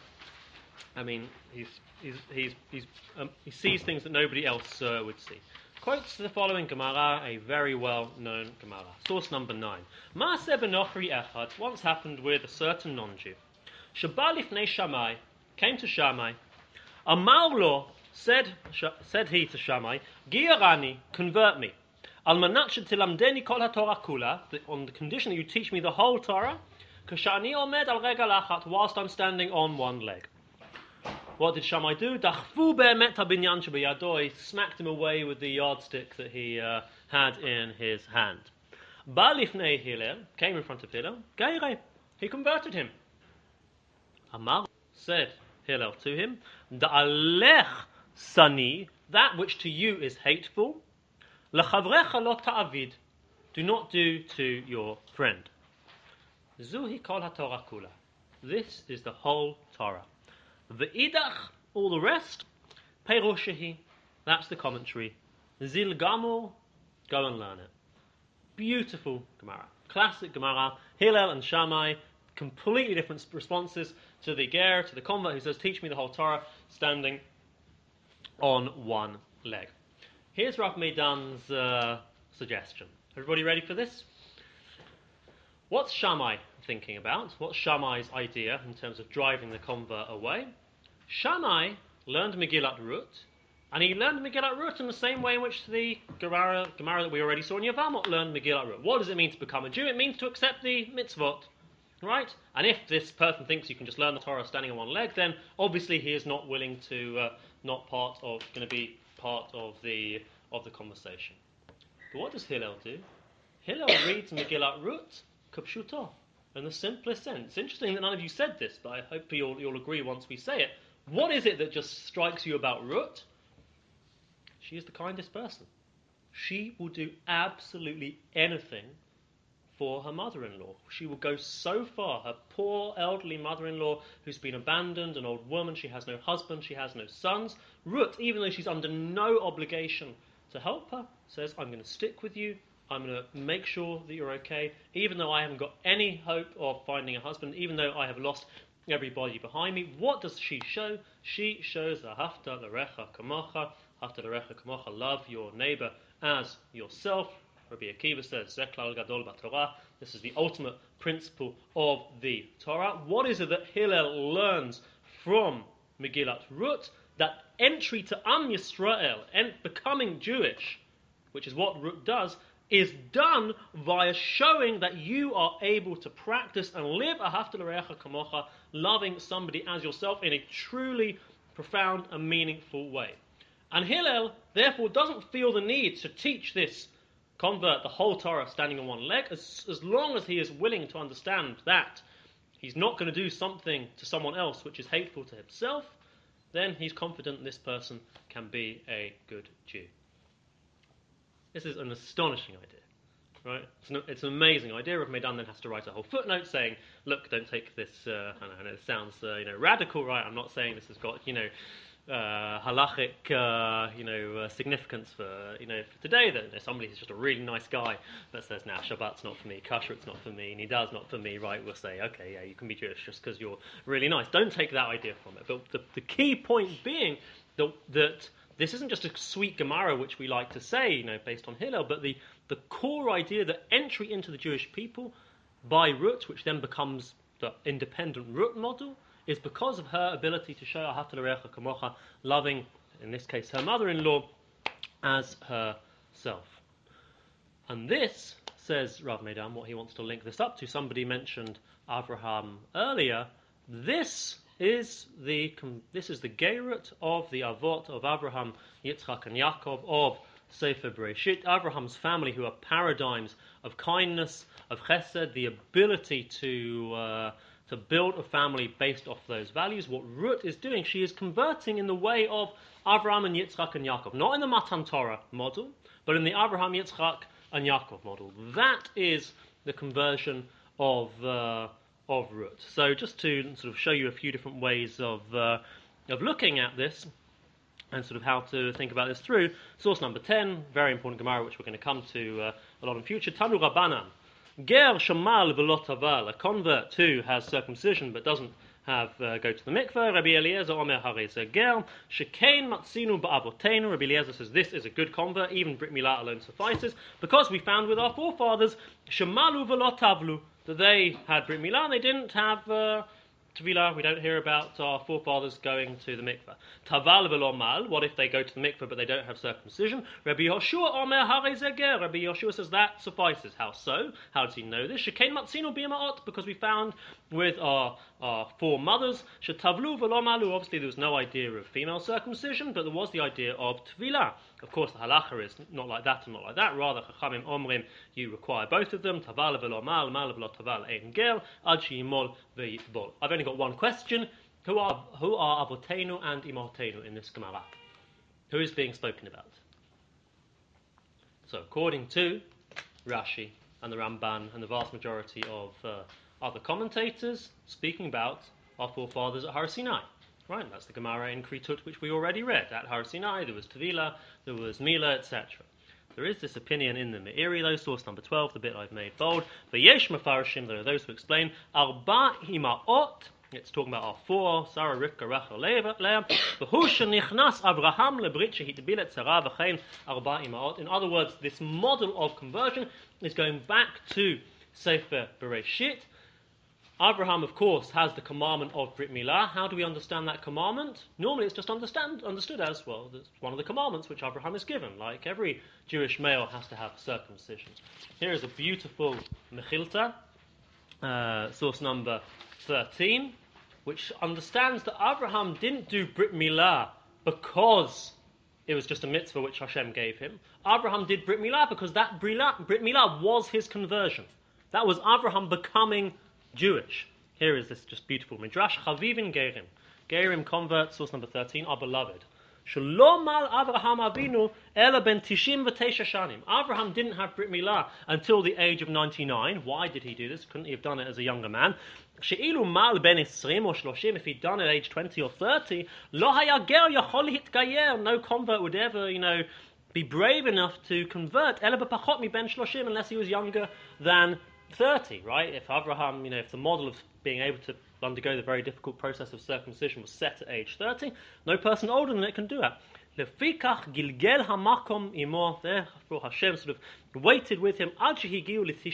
he sees things that nobody else would see. Quotes the following Gemara, a very well-known Gemara. Source number 9. Ma'aseh b'nochri echad once happened with a certain non-Jew. Sheba lifnei Shammai, came to Shammai. Amar lo, said he to Shammai, Giyarani, convert me. Al manat shetilamdeni kol haTorah kula, on the condition that you teach me the whole Torah, kashani omed al regal achat, whilst I'm standing on one leg. What did Shammai do? Dachfu be'emet habinyan shebiyado. He smacked him away with the yardstick that he had in his hand. Ba lifnei Hillel, came in front of Hillel. Geirei, he converted him. Amar, said Hillel to him, Da'alech sani, that which to you is hateful, L'chavrecha lo ta'avid, do not do to your friend. Zuhi kol haTorah kula. This is the whole Torah. V'idach, all the rest, Peiroshehi, that's the commentary. Zil Gamul, go and learn it. Beautiful Gemara. Classic Gemara. Hillel and Shammai, completely different responses to the ger, to the convert who says, teach me the whole Torah, standing on one leg. Here's Rav Meidan's suggestion. Everybody ready for this? What's Shammai thinking about? What's Shammai's idea in terms of driving the convert away? Shammai learned Megillat Rut, and he learned Megillat Rut in the same way in which the Gemara that we already saw in Yevamot learned Megillat Rut. What does it mean to become a Jew? It means to accept the mitzvot, right? And if this person thinks you can just learn the Torah standing on one leg, then obviously he is not willing to, going to be part of the conversation. But what does Hillel do? Hillel reads Megillat Rut Kupshuto, in the simplest sense. It's interesting that none of you said this, but I hope you'll agree once we say it. What is it that just strikes you about Rut? She is the kindest person. She will do absolutely anything for her mother-in-law. She will go so far. Her poor elderly mother-in-law who's been abandoned, an old woman, she has no husband, she has no sons. Rut, even though she's under no obligation to help her, says, I'm going to stick with you. I'm going to make sure that you're okay, even though I haven't got any hope of finding a husband, even though I have lost everybody behind me. What does she show? She shows Ahavta l'recha kamocha, Ahavta l'recha kamocha, love your neighbor as yourself. Rabbi Akiva says, Ze klal gadol b'Torah. This is the ultimate principle of the Torah. What is it that Hillel learns from Megillat Rut? That entry to Am Yisrael, and becoming Jewish, which is what Rut does, is done via showing that you are able to practice and live Ahavta l'recha kamocha, loving somebody as yourself in a truly profound and meaningful way. And Hillel, therefore, doesn't feel the need to teach this convert the whole Torah standing on one leg, as long as he is willing to understand that he's not going to do something to someone else which is hateful to himself, then he's confident this person can be a good Jew. This is an astonishing idea, right? It's an amazing idea. Rav Meidan then has to write a whole footnote saying, look, don't take this, I know it sounds, radical, right? I'm not saying this has got, halachic, significance for today, that somebody who's just a really nice guy that says, nah, Shabbat's not for me, Kashrut's not for me, Nidah's not for me, right? We'll say, okay, yeah, you can be Jewish just because you're really nice. Don't take that idea from it. But the key point being that this isn't just a sweet Gemara, which we like to say, based on Hillel, but the core idea that entry into the Jewish people by Ruth, which then becomes the independent Ruth model, is because of her ability to show Ahavta l'reacha kamocha, loving, in this case, her mother-in-law as herself. And this, says Rav Meidan, what he wants to link this up to, somebody mentioned Avraham earlier, this is the Gerut of the Avot of Avraham, Yitzchak, and Yaakov, of Sefer Bereshit, Avraham's family, who are paradigms of kindness, of chesed, the ability to build a family based off those values. What Ruth is doing, she is converting in the way of Avraham and Yitzchak and Yaakov, not in the Matan Torah model, but in the Avraham, Yitzchak, and Yaakov model. That is the conversion of Ruth. So just to sort of show you a few different ways of looking at this, and sort of how to think about this through. Source number 10, very important Gemara, which we're going to come to a lot in future. Tanu Rabbanan, Ger Shamal V'lo Taval, a convert who has circumcision but doesn't have go to the mikveh. Rabbi Eliezer Omer Harei Ger Shekein Matzinu Ba'avotenu. Rabbi Eliezer says this is a good convert, even Brit Milah alone suffices, because we found with our forefathers Shemalu V'lo Tavlu, that they had Brit Milah and they didn't have Tevilah. We don't hear about our forefathers going to the mikveh. Taval v'lo mal. What if they go to the mikveh but they don't have circumcision? Rabbi Yoshua Omer Harei Ger. Rabbi Yoshua says that suffices. How so? How does he know this? Shekein matzinu b'ima'ot, because we found with our foremothers shetavlu v'lo malu. Obviously, there was no idea of female circumcision, but there was the idea of Tevilah. Of course, the halacha is not like that and not like that. Rather, Chachamim Omrim, you require both of them. Taval v'lo mal, mal v'lo taval ein ger, ad she'imol ve'yitbol. I've only got one question. Who are Avotenu and Imotenu in this Gemara? Who is being spoken about? So, according to Rashi and the Ramban and the vast majority of other commentators, speaking about our forefathers at Har Sinai. Right, that's the Gemara in Kritut, which we already read. At Har Sinai, there was Tevilah, there was Mila, etc. There is this opinion in the Meiri, though, source number 12, the bit I've made bold. But Yesh Mefarshim, there are those who explain, Arba Himaot, it's talking about our four, Sarah, Rivka, Rachel, Leah. V'hu shenichnas Avraham lebrit shehitbilet Sarah v'chein Arba Himaot. In other words, this model of conversion is going back to Sefer Bereshit. Abraham, of course, has the commandment of Brit Milah. How do we understand that commandment? Normally it's just understood as, well, it's one of the commandments which Abraham is given. Like every Jewish male has to have circumcision. Here is a beautiful Mechilta, source number 13, which understands that Abraham didn't do Brit Milah because it was just a mitzvah which Hashem gave him. Abraham did Brit Milah because that Brit Milah was his conversion. That was Abraham becoming Jewish. Here is this just beautiful midrash. Chavivin Gerim. Gerim converts, source number 13, are beloved. Shalom al Avraham Avinu ela ben tishim v'teisha shanim. Abraham didn't have Brit Milah until the age of 99. Why did he do this? Couldn't he have done it as a younger man? She'ilu mal ben 20 or 30, if he'd done it at age 20 or 30, lo haya ger yachol hitgayer. No convert would ever, be brave enough to convert. Ela b'pachot mi ben 30, unless he was younger than 30, right? If Abraham, if the model of being able to undergo the very difficult process of circumcision was set at age 30, no person older than it can do that. Lefikach gilgel hamakom imo, therefore Hashem sort of waited with him until he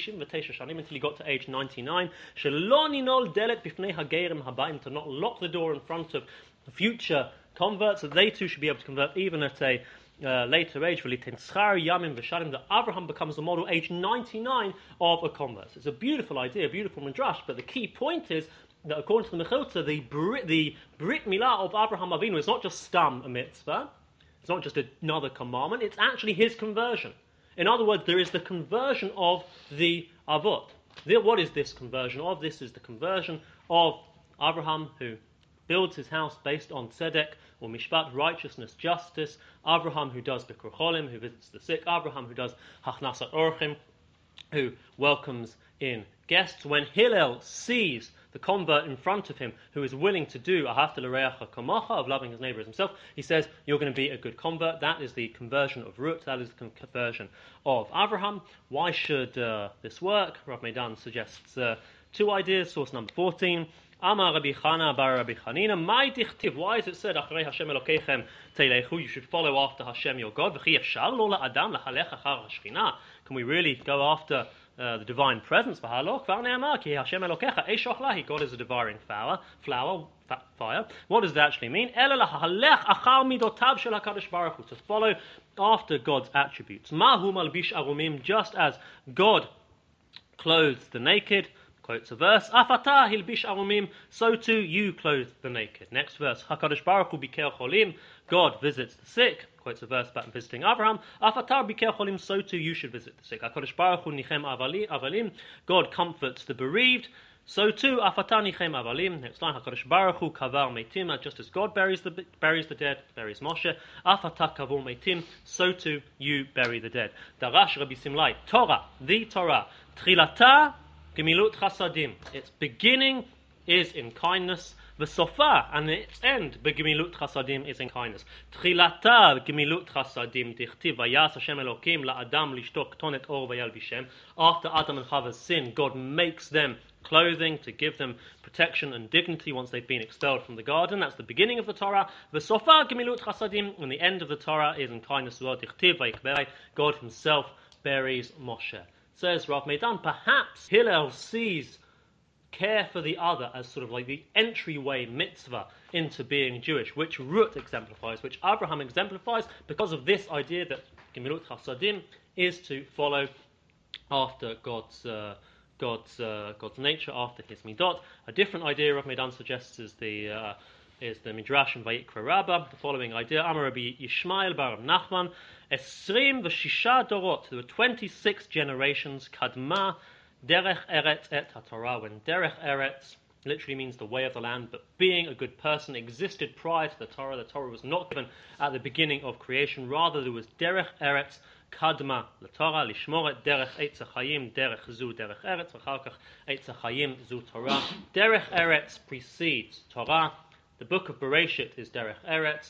got to age 99. Shelo ninol delet bifnei hagerim habayim, to not lock the door in front of future converts, that they too should be able to convert even at a later age. That Abraham becomes the model age 99 of a convert. It's a beautiful idea, a beautiful midrash, but the key point is that according to the Mechilta, the Brit Milah of Abraham Avinu is not just stam a mitzvah, it's not just another commandment, it's actually his conversion. In other words, there is the conversion of the Avot. What is this conversion of? This is the conversion of Abraham, who builds his house based on tzedek or mishpat, righteousness, justice. Abraham, who does bikur cholim, who visits the sick. Abraham, who does hachnasat orchim, who welcomes in guests. When Hillel sees the convert in front of him, who is willing to do ahavta l'reacha kamocha, of loving his neighbor as himself, he says, you're going to be a good convert. That is the conversion of Ruth. That is the conversion of Abraham. Why should this work? Rav Meidan suggests two ideas. Source number 14. Amar Rabbi Chana bar Rabbi Chanina, my dichtiv, why is it said, Achrei Hashem Elokeichem teilechu, you should follow after Hashem your God, v'chi efshar lo la'adam lachalech achar hashchina, can we really go after the divine presence? V'halo kvar ne'amar, ki Hashem Elokecha eishoch lahi, God is a devouring fire. What does that actually mean? Ela la'halech achar midotav shel HaKadosh Baruch Hu, to follow after God's attributes. Mahu malbish arumim, just as God clothes the naked, quotes a verse, Afata hilbish arumim, so too you clothe the naked. Next verse, HaKadosh Baruch Hu biker cholim, God visits the sick, quotes a verse about visiting Abraham, Afata biker cholim, so too you should visit the sick. HaKadosh Baruch Hu nichem avalim, God comforts the bereaved, so too Afata nichem avalim. Next line, HaKadosh Baruch Hu kavar meitim, just as God buries the dead, buries Moshe, Afata kavur meitim, so too you bury the dead. Darash Rabbi Simlai, Torah, the Torah, Trilata Gemilut chasadim. Its beginning is in kindness. V'sofa, and its end, begemilut chasadim, is in kindness. Tchilata gemilut chasadim dichtiv vayas Hashem Elokim la'adam lishtok tonet or vayalbishem. After Adam and Chava's sin, God makes them clothing to give them protection and dignity once they've been expelled from the garden. That's the beginning of the Torah. V'sofa gemilut chasadim, and the end of the Torah is in kindness. Dichtiv vayikberei, God Himself buries Moshe. Says Rav Meidan, perhaps Hillel sees care for the other as sort of like the entryway mitzvah into being Jewish, which Ruth exemplifies, which Abraham exemplifies, because of this idea that Gemilut Chasadim is to follow after God's nature, after His midot. A different idea Rav Meidan suggests is the Midrash in Vayikra Rabbah, the following idea: Amar Rabbi Yishmael bar Nachman, Esrim v'shisha dorot, there were 26 generations, Kadma derech eretz et haTorah, when derech eretz literally means the way of the land, but being a good person existed prior to the Torah. The Torah was not given at the beginning of creation, rather there was derech eretz kadma l'Torah, lishmoret derech eitz hachayim, derech zu derech eretz, v'char kach eitz hachayim zu Torah. Derech eretz precedes Torah. The book of Bereshit is derech eretz.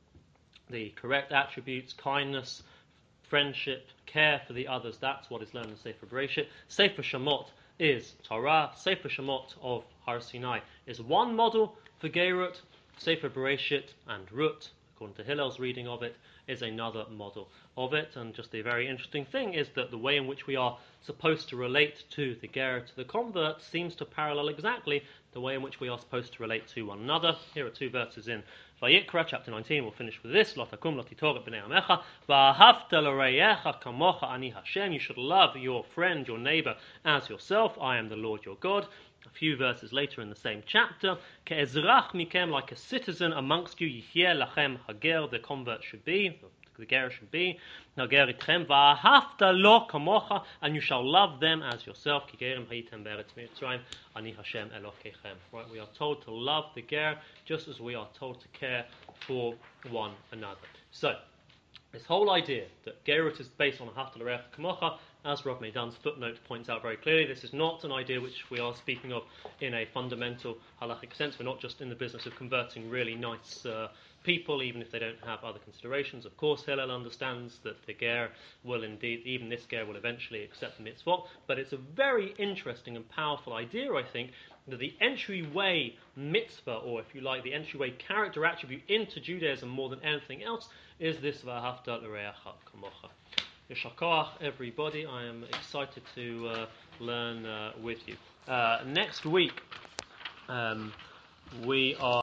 The correct attributes, kindness, friendship, care for the others, that's what is learned in Sefer Bereshit. Sefer Shemot is Torah. Sefer Shemot of Har Sinai is one model for Gerut. Sefer Bereshit and Rut, according to Hillel's reading of it, is another model of it. And just the very interesting thing is that the way in which we are supposed to relate to the Ger, to the convert, seems to parallel exactly the way in which we are supposed to relate to one another. Here are two verses in Vayikra, chapter 19. We'll finish with this. Lo takum lo titoret b'nei amecha, v'ahavta l'reiyecha kamocha ani Hashem. You should love your friend, your neighbor, as yourself. I am the Lord your God. A few verses later in the same chapter, ke'ezrach mikem, like a citizen amongst you, yihyeh lachem hager, the convert should be, the ger should be, hager itchem, v'ahavta lo kamocha, and you shall love them as yourself, ki gerim hayitem be'eretz Mitzrayim, ani Hashem Elokeichem. Right, we are told to love the ger just as we are told to care for one another. So, this whole idea that Gerut is based on Ahavta l'reach kamocha, as Rav Meidan's footnote points out very clearly, this is not an idea which we are speaking of in a fundamental halachic sense. We're not just in the business of converting really nice people, even if they don't have other considerations. Of course, Hillel understands that the ger will indeed, even this ger will eventually accept the mitzvot, but it's a very interesting and powerful idea, I think, that the entryway mitzvah, or if you like, the entryway character attribute into Judaism more than anything else, is this v'ahavta l'reach kamocha. Yeshar koach, everybody. I am excited to learn with you. Next week, we are